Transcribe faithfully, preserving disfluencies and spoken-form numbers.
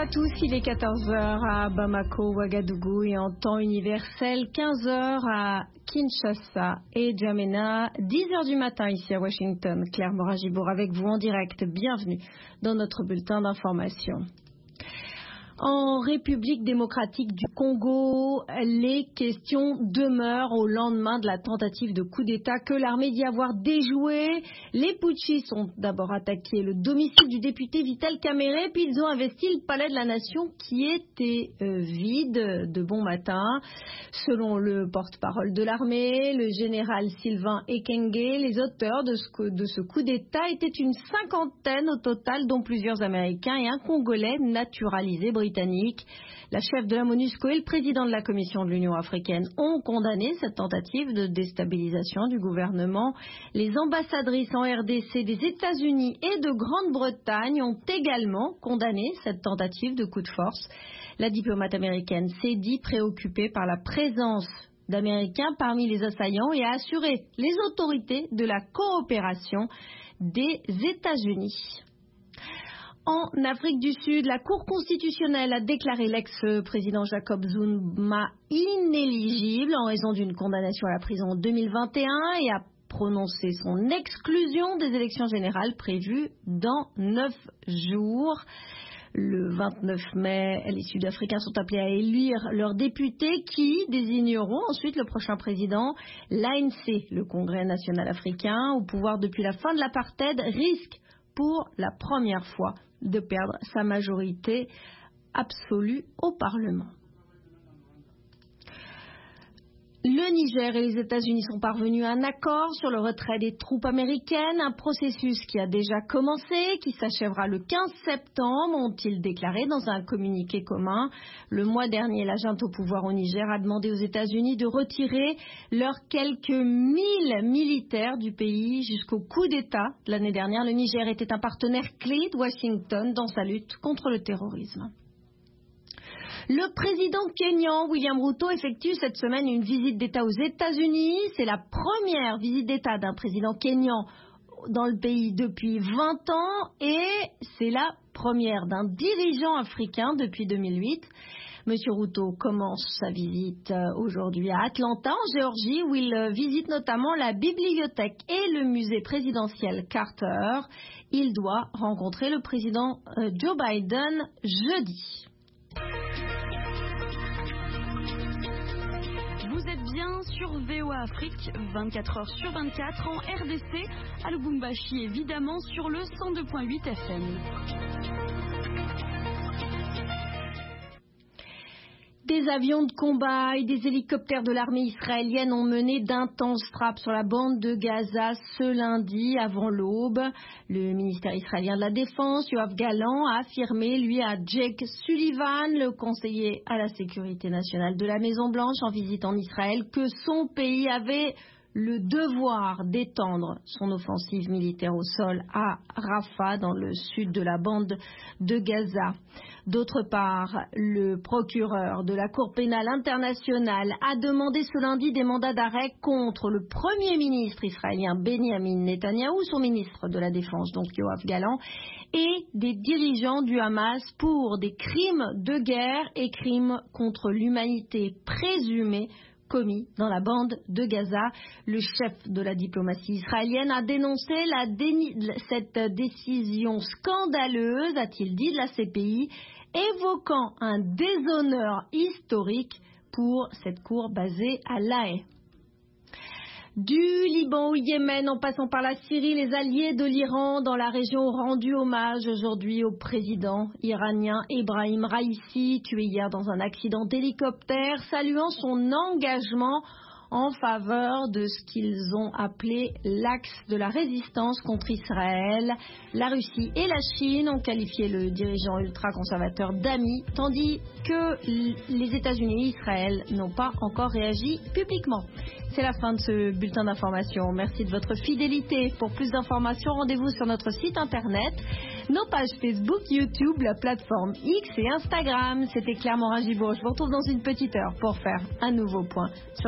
à tous, il est quatorze heures à Bamako, Ouagadougou et en temps universel, quinze heures à Kinshasa et Djamena, dix heures du matin ici à Washington. Claire Morin-Gibour avec vous en direct. Bienvenue dans notre bulletin d'information. En République démocratique du Congo, les questions demeurent au lendemain de la tentative de coup d'État que l'armée dit avoir déjoué. Les putschistes ont d'abord attaqué le domicile du député Vital Kamerhe, puis ils ont investi le palais de la Nation qui était euh, vide de bon matin. Selon le porte-parole de l'armée, le général Sylvain Ekenge, les auteurs de ce, de ce coup d'État étaient une cinquantaine au total, dont plusieurs Américains et un Congolais naturalisé britannique. La chef de la MONUSCO et le président de la Commission de l'Union africaine ont condamné cette tentative de déstabilisation du gouvernement. Les ambassadrices en R D C des États-Unis et de Grande-Bretagne ont également condamné cette tentative de coup de force. La diplomate américaine s'est dit préoccupée par la présence d'Américains parmi les assaillants et a assuré les autorités de la coopération des États-Unis. En Afrique du Sud, la Cour constitutionnelle a déclaré l'ex-président Jacob Zuma inéligible en raison d'une condamnation à la prison en deux mille vingt et un et a prononcé son exclusion des élections générales prévues dans neuf jours. Le vingt-neuf mai, les Sud-Africains sont appelés à élire leurs députés qui désigneront ensuite le prochain président. L'A N C, le Congrès national africain, au pouvoir depuis la fin de l'apartheid, risque pour la première fois de perdre sa majorité absolue au Parlement. Le Niger et les États-Unis sont parvenus à un accord sur le retrait des troupes américaines, un processus qui a déjà commencé, qui s'achèvera le quinze septembre, ont-ils déclaré dans un communiqué commun. Le mois dernier, la junte au pouvoir au Niger a demandé aux États-Unis de retirer leurs quelques mille militaires du pays jusqu'au coup d'État de l'année dernière. Le Niger était un partenaire clé de Washington dans sa lutte contre le terrorisme. Le président kényan William Ruto effectue cette semaine une visite d'État aux États-Unis. C'est la première visite d'État d'un président kényan dans le pays depuis vingt ans et c'est la première d'un dirigeant africain depuis deux mille huit. Monsieur Ruto commence sa visite aujourd'hui à Atlanta, en Géorgie, où il visite notamment la bibliothèque et le musée présidentiel Carter. Il doit rencontrer le président Joe Biden jeudi. Vous êtes bien sur V O A Afrique, vingt-quatre heures sur vingt-quatre, en R D C, à Lubumbashi évidemment, sur le cent deux virgule huit F M. Des avions de combat et des hélicoptères de l'armée israélienne ont mené d'intenses frappes sur la bande de Gaza ce lundi avant l'aube. Le ministère israélien de la Défense, Yoav Gallant, a affirmé, lui, à Jake Sullivan, le conseiller à la sécurité nationale de la Maison-Blanche en visite en Israël, que son pays avait le devoir d'étendre son offensive militaire au sol à Rafah, dans le sud de la bande de Gaza. D'autre part, le procureur de la Cour pénale internationale a demandé ce lundi des mandats d'arrêt contre le Premier ministre israélien Benjamin Netanyahou, son ministre de la Défense, donc Yoav Gallant, et des dirigeants du Hamas pour des crimes de guerre et crimes contre l'humanité présumés commis dans la bande de Gaza. Le chef de la diplomatie israélienne a dénoncé la déni- cette décision scandaleuse, a-t-il dit, de la C P I, évoquant un déshonneur historique pour cette cour basée à La Haye. Du Liban au Yémen, en passant par la Syrie, les alliés de l'Iran dans la région ont rendu hommage aujourd'hui au président iranien Ebrahim Raïssi, tué hier dans un accident d'hélicoptère, saluant son engagement en faveur de ce qu'ils ont appelé l'axe de la résistance contre Israël. La Russie et la Chine ont qualifié le dirigeant ultra-conservateur d'ami, tandis que les États-Unis et Israël n'ont pas encore réagi publiquement. C'est la fin de ce bulletin d'information. Merci de votre fidélité. Pour plus d'informations, rendez-vous sur notre site internet, nos pages Facebook, YouTube, la plateforme X et Instagram. C'était Claire Morin-Gibour. Je vous retrouve dans une petite heure pour faire un nouveau point sur